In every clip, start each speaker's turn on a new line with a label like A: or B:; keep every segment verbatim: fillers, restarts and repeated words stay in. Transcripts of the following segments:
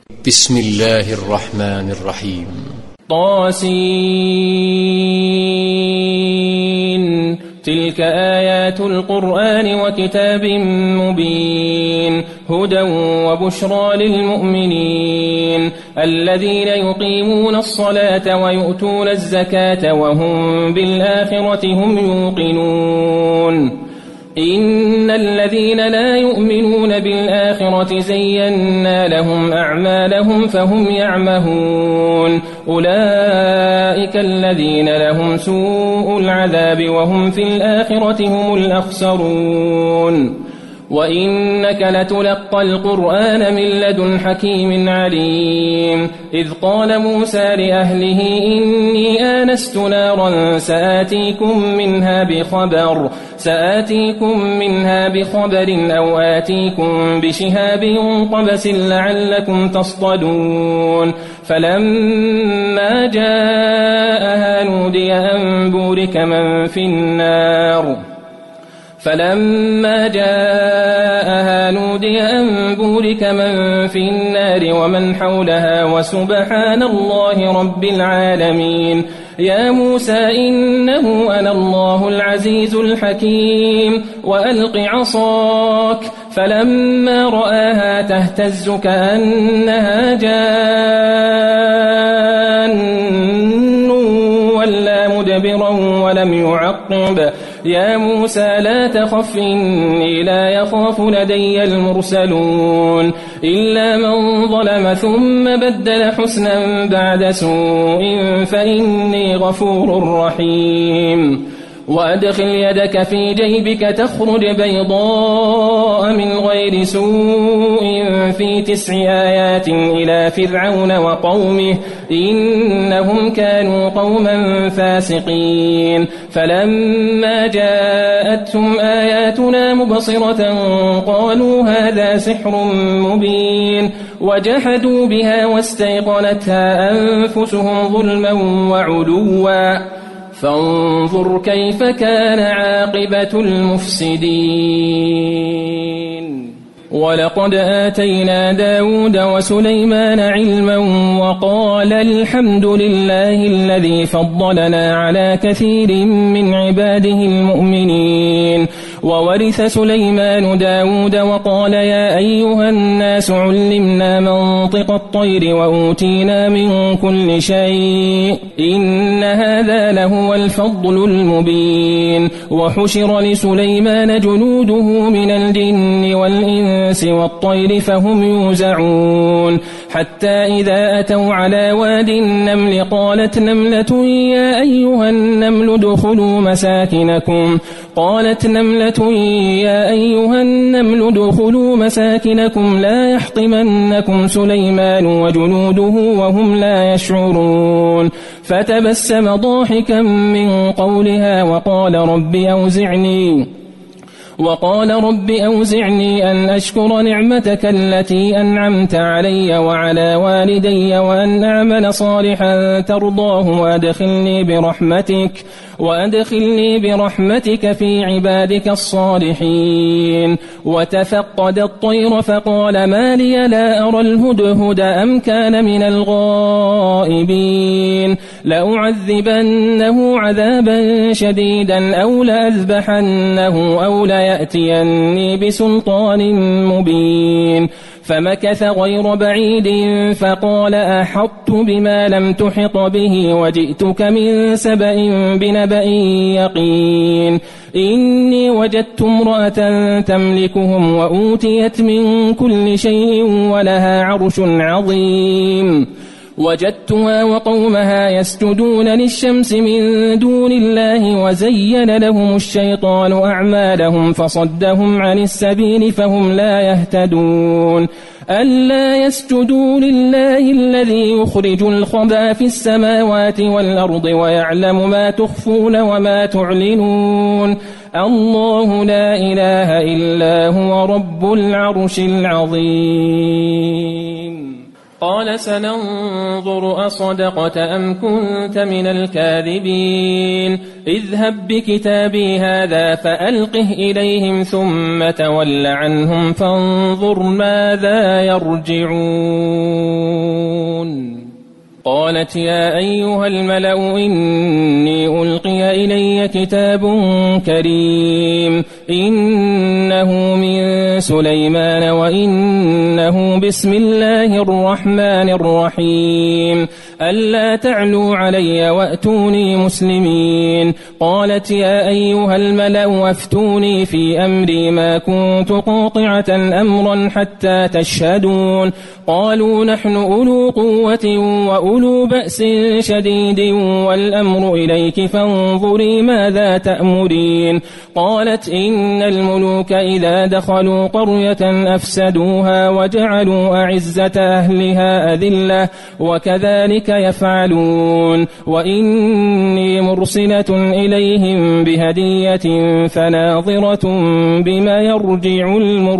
A: بسم الله الرحمن الرحيم.
B: طاسين تلك آيات القرآن وكتاب مبين هدى وبشرى للمؤمنين الذين يقيمون الصلاة ويؤتون الزكاة وهم بالآخرة هم يوقنون إن الذين لا يؤمنون بالآخرة زينا لهم أعمالهم فهم يعمهون أولئك الذين لهم سوء العذاب وهم في الآخرة هم الأخسرون وإنك لتلقى القرآن من لدن حكيم عليم إذ قال موسى لأهله إني آنست نارا سآتيكم منها بخبر سآتيكم منها بخبر أو آتيكم بشهاب قبس لعلكم تصطدون فلما جاءها نودي أن بورك من في النار فلما جاءها نودي أن بورك من في النار ومن حولها وسبحان الله رب العالمين يا موسى إنه أنا الله العزيز الحكيم وألق عصاك فلما رآها تهتز كأنها جان ولا مدبرا ولم يعقب يا موسى لا تخف إني لا يخاف لدي المرسلون إلا من ظلم ثم بدل حسنا بعد سوء فإني غفور رحيم وأدخل يدك في جيبك تخرج بيضاء من غير سوء في تسع آيات إلى فرعون وقومه إنهم كانوا قوما فاسقين فلما جاءتهم آياتنا مبصرة قالوا هذا سحر مبين وجحدوا بها واستيقنتها أنفسهم ظلما وعلوا فانظر كيف كان عاقبة المفسدين ولقد آتينا داود وسليمان علما وقال الحمد لله الذي فضلنا على كثير من عباده المؤمنين وورث سليمان داود وقال يا أيها الناس علمنا منطق الطير وأوتينا من كل شيء إن هذا لهو الفضل المبين وحشر لسليمان جنوده من الجن والإنس والطير فهم يوزعون حتى إذا أتوا على واد النمل قالت نملة يا أيها النمل ادخلوا مساكنكم قالت نملة يا أيها النمل ادخلوا مساكنكم لا يحطمنكم سليمان وجنوده وهم لا يشعرون فتبسم ضاحكا من قولها وقال رب أوزعني وقال رب أوزعني أن أشكر نعمتك التي أنعمت علي وعلى والدي وأن أعمل صالحا ترضاه وأدخلني برحمتك وأدخلني برحمتك في عبادك الصالحين وتفقد الطير فقال ما لي لا أرى الهدهد أم كان من الغائبين لأعذبنه عذابا شديدا أو لأذبحنه أو ليأتيني بسلطان مبين فمكث غير بعيد فقال أحطت بما لم تحط به وجئتك من سبأ بنبأ يقين إني وجدت امرأة تملكهم وأوتيت من كل شيء ولها عرش عظيم وجدتها وقومها يسجدون للشمس من دون الله وزين لهم الشيطان أعمالهم فصدهم عن السبيل فهم لا يهتدون ألا يسجدوا لله الذي يخرج الخبى في السماوات والأرض ويعلم ما تخفون وما تعلنون الله لا إله إلا هو رب العرش العظيم قال سننظر أصدقت أم كنت من الكاذبين اذهب بكتابي هذا فألقه إليهم ثم تول عنهم فانظر ماذا يرجعون قالت يا أيها الملأ إني ألقي إلي كتاب كريم إنه من سليمان وإنه بسم الله الرحمن الرحيم ألا تعلوا علي وأتوني مسلمين. قالت يا أيها الملأ أفتوني في أمري ما كنت قاطعة أمرا حتى تشهدون. قالوا نحن أولو قوة وأولو بأس شديد والأمر إليك فانظري ماذا تأمرين. قالت إن الملوك إذا دخلوا قرية أفسدوها وجعلوا أعزة أهلها أذلة وكذلك يفعلون. وإني مرسلة إليهم بهدية فناظرة بما يرجع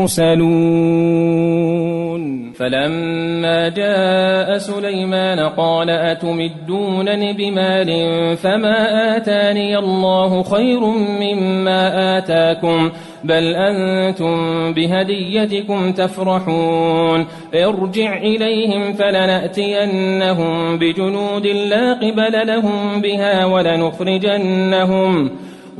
B: المرسلون. فلما جاء سليمان قال أتمدونني بمال فما آتاني الله خير مما آتاكم بل أنتم بهديتكم تفرحون. ارجع إليهم فلنأتينهم بجنود لا قبل لهم بها ولنخرجنهم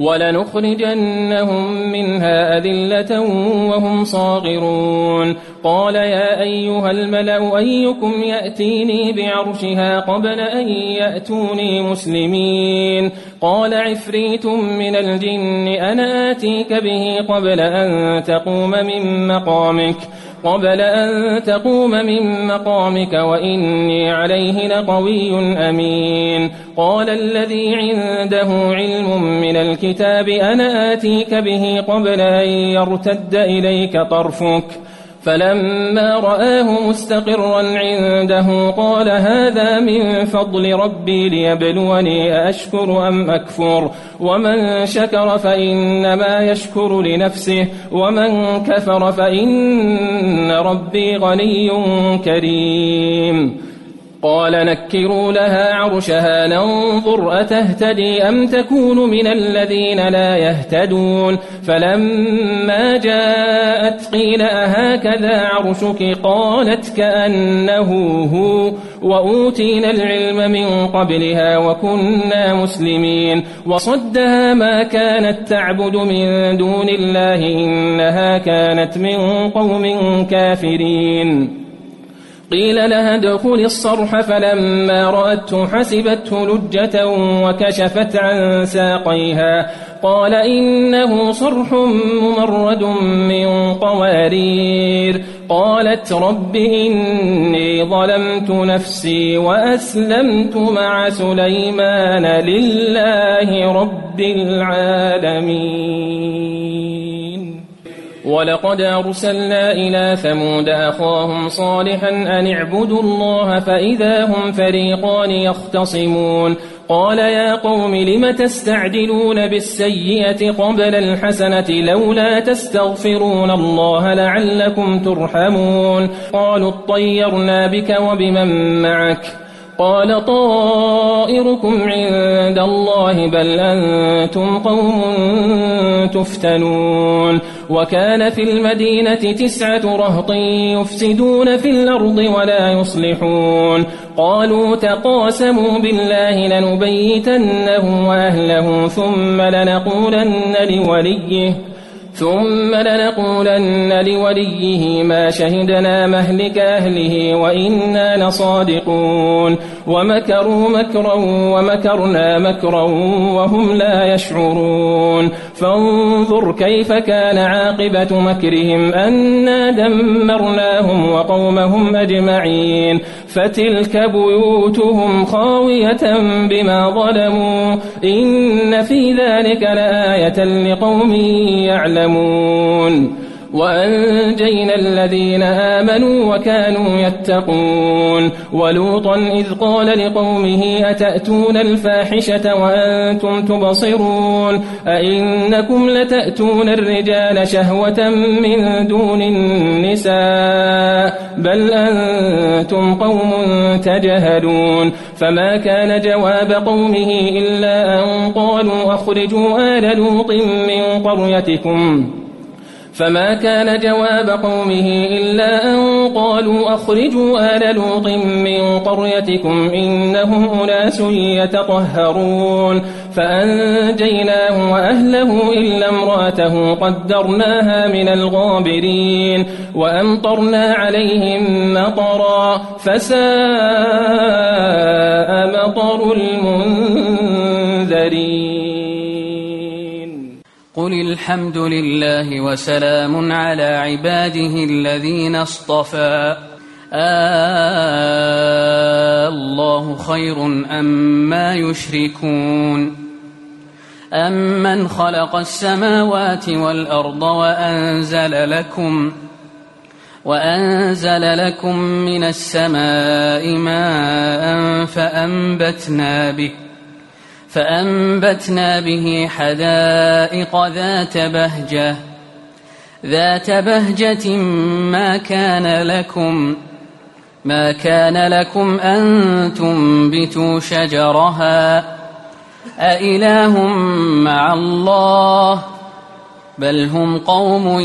B: ولنخرجنهم منها أذلة وهم صاغرون. قال يا أيها الملأ أيكم يأتيني بعرشها قبل أن يأتوني مسلمين. قال عفريت من الجن أنا آتيك به قبل أن تقوم من مقامك قبل أن تقوم من مقامك وإني عليه لقوي أمين. قال الذي عنده علم من الكتاب أنا آتيك به قبل أن يرتد إليك طرفك فلما رآه مستقرا عنده قال هذا من فضل ربي ليبلوني أشكر أم أكفر ومن شكر فإنما يشكر لنفسه ومن كفر فإن ربي غني كريم. قال نكروا لها عرشها ننظر أتهتدي أم تكون من الذين لا يهتدون. فلما جاءت قيل أهكذا عرشك قالت كأنه هو وأوتينا العلم من قبلها وكنا مسلمين. وصدها ما كانت تعبد من دون الله إنها كانت من قوم كافرين. قيل لها ادخل الصرح فلما رأته حسبته لجة وكشفت عن ساقيها قال إنه صرح ممرد من قوارير. قالت رب إني ظلمت نفسي وأسلمت مع سليمان لله رب العالمين. ولقد أرسلنا إلى ثمود أخاهم صالحا أن اعبدوا الله فإذا هم فريقان يختصمون. قال يا قوم لم تستعجلون بالسيئة قبل الحسنة لولا تستغفرون الله لعلكم ترحمون. قالوا اطيرنا بك وبمن معك قال طائركم عند الله بل أنتم قوم تفتنون. وكان في المدينة تسعة رهط يفسدون في الأرض ولا يصلحون. قالوا تقاسموا بالله لنبيتنه وأهله ثم لنقولن لوليه ثم لنقولن لوليه ما شهدنا مهلك أهله وإنا لصادقون. ومكروا مكرا ومكرنا مكرا وهم لا يشعرون. فانظر كيف كان عاقبة مكرهم أنا دمرناهم وقومهم أجمعين. فتلك بيوتهم خاوية بما ظلموا إن في ذلك لآية لقوم يعلمون. وأنجينا الذين آمنوا وكانوا يتقون. ولوطا إذ قال لقومه أتأتون الفاحشة وأنتم تبصرون أئنكم لتأتون الرجال شهوة من دون النساء بل أنتم قوم تجهلون. فما كان جواب قومه إلا أن قالوا أخرجوا آل لوط من قريتكم فما كان جواب قومه إلا أن قالوا أخرجوا آل لوط من قريتكم إنهم أناس يتطهرون فأنجيناه وأهله إلا امرأته قدرناها من الغابرين وأمطرنا عليهم مطرا فساء مطر المنذرين.
C: قل الحمد لله وسلام على عباده الذين اصطفى آه الله خير أما يشركون أمن خلق السماوات والأرض وأنزل لكم وأنزل لكم من السماء ماء فأنبتنا به فأنبتنا به حدائق ذات بهجة ذات بهجة ما كان لكم ما كان لكم أن تنبتوا شجرها أإله مع الله بل هم قوم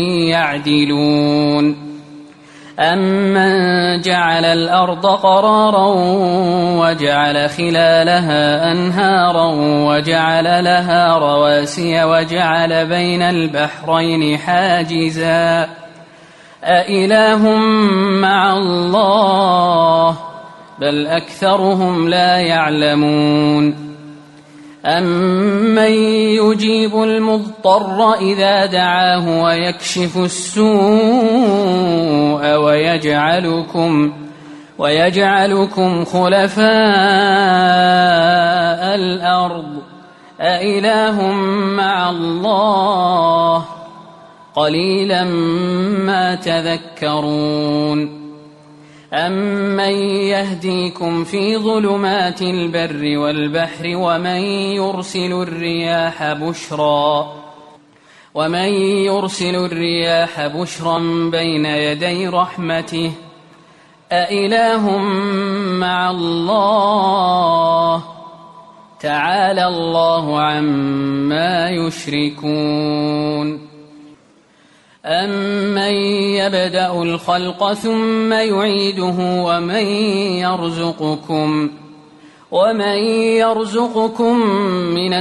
C: يعدلون أمن جعل الأرض قرارا وجعل خلالها أنهارا وجعل لها رواسي وجعل بين البحرين حاجزا أإله مع الله بل أكثرهم لا يعلمون أمن يجيب المضطر إذا دعاه ويكشف السوء ويجعلكم ويجعلكم خلفاء الأرض أإله مع الله قليلا ما تذكرون أمن يهديكم في ظلمات البر والبحر ومن يرسل الرياح بشرا ومن يرسل الرياح بشرا بين يدي رحمته أإله مع الله تعالى الله عما يشركون أمن يبدأ الخلق ثم يعيده ومن يرزقكم ومن يرزقكم من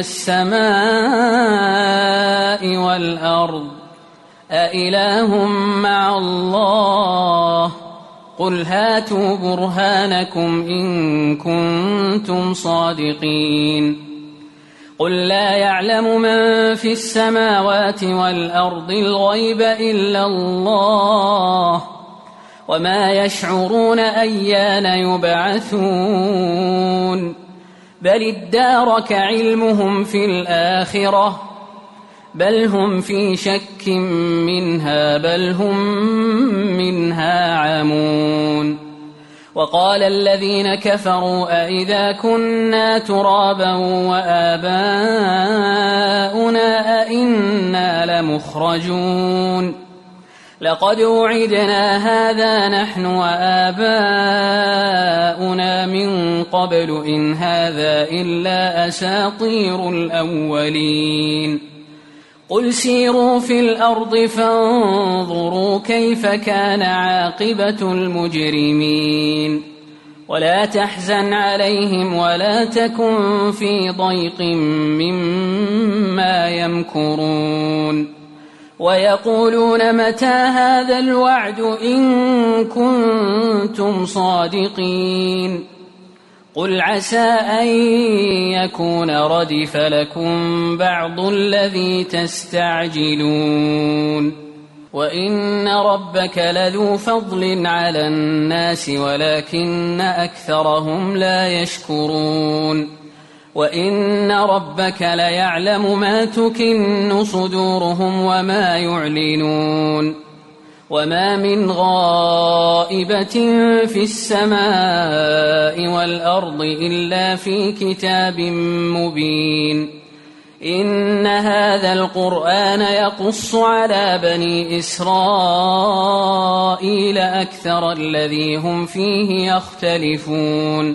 C: السماء والأرض أإله مع الله قل هاتوا برهانكم إن كنتم صادقين قل لا يعلم من في السماوات والأرض الغيب إلا الله وما يشعرون أيان يبعثون بل ادارك علمهم في الآخرة بل هم في شك منها بل هم منها عمون وقال الذين كفروا أئذا كنا ترابا وآباؤنا أئنا لمخرجون لقد وعدنا هذا نحن وآباؤنا من قبل إن هذا إلا أساطير الأولين قل سيروا في الأرض فانظروا كيف كان عاقبة المجرمين ولا تحزن عليهم ولا تكن في ضيق مما يمكرون ويقولون متى هذا الوعد إن كنتم صادقين قل عسى أن يكون ردف لكم بعض الذي تستعجلون وإن ربك لذو فضل على الناس ولكن أكثرهم لا يشكرون وإن ربك ليعلم ما تكن صدورهم وما يعلنون وما من غائبة في السماء والأرض إلا في كتاب مبين إن هذا القرآن يقص على بني إسرائيل أكثر الذي هم فيه يختلفون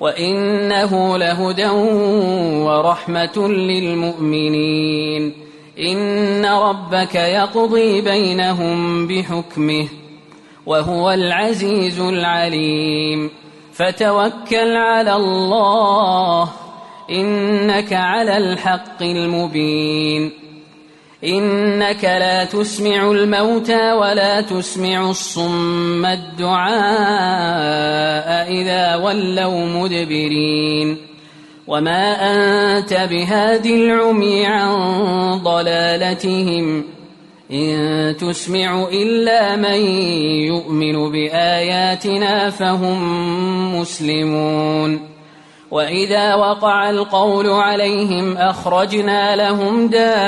C: وإنه لهدى ورحمة للمؤمنين إن ربك يقضي بينهم بحكمه وهو العزيز العليم فتوكل على الله إنك على الحق المبين إنك لا تسمع الموتى ولا تسمع الصم الدعاء إذا ولوا مدبرين وما أنت بهاد العمي عن ضلالتهم إن تسمع إلا من يؤمن بآياتنا فهم مسلمون وإذا وقع القول عليهم أخرجنا لهم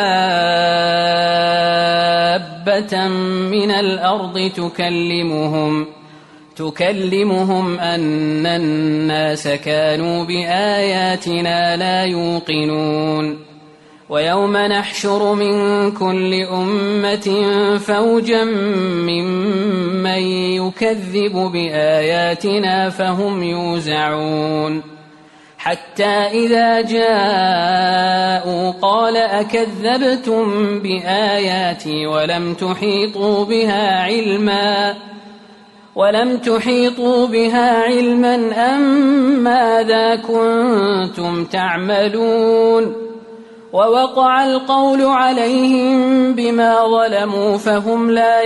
C: دابة من الأرض تكلمهم تكلمهم أن الناس كانوا بآياتنا لا يوقنون ويوم نحشر من كل أمة فوجا ممن يكذب بآياتنا فهم يوزعون حتى إذا جاءوا قال أكذبتم بآياتي ولم تحيطوا بها علما ولم تحيطوا بها علما أم ماذا كنتم تعملون ووقع القول عليهم بما ظلموا فهم لا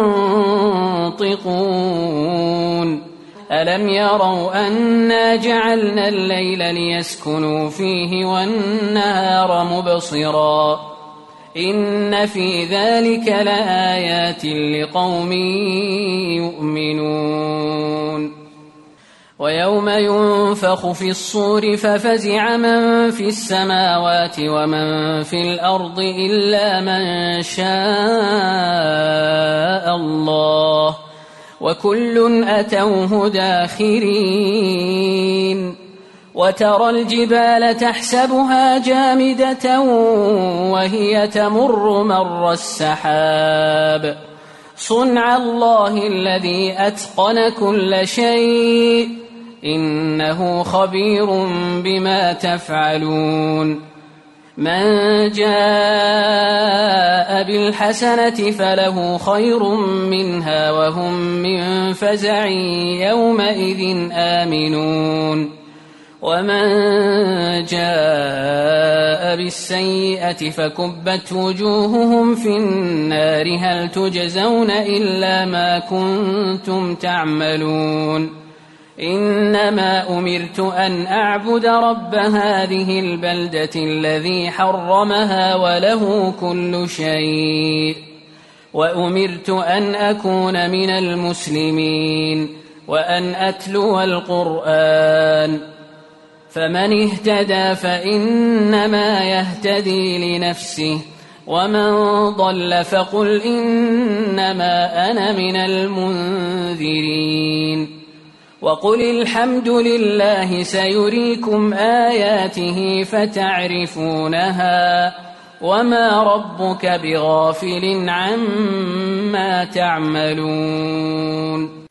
C: ينطقون ألم يروا أنا جعلنا الليل ليسكنوا فيه والنهار مبصرا إن في ذلك لآيات لقوم يؤمنون ويوم ينفخ في الصور ففزع من في السماوات ومن في الأرض إلا من شاء الله وكل أتوه داخرين وترى الجبال تحسبها جامدة وهي تمر مر السحاب صنع الله الذي أتقن كل شيء إنه خبير بما تفعلون من جاء بالحسنة فله خير منها وهم من فزع يومئذ آمنون ومن جاء بالسيئة فكبت وجوههم في النار هل تجزون إلا ما كنتم تعملون إنما أمرت أن أعبد رب هذه البلدة الذي حرمها وله كل شيء وأمرت أن أكون من المسلمين وأن أتلو القرآن فمن اهتدى فإنما يهتدي لنفسه ومن ضل فقل إنما أنا من المنذرين وقل الحمد لله سيريكم آياته فتعرفونها وما ربك بغافل عما تعملون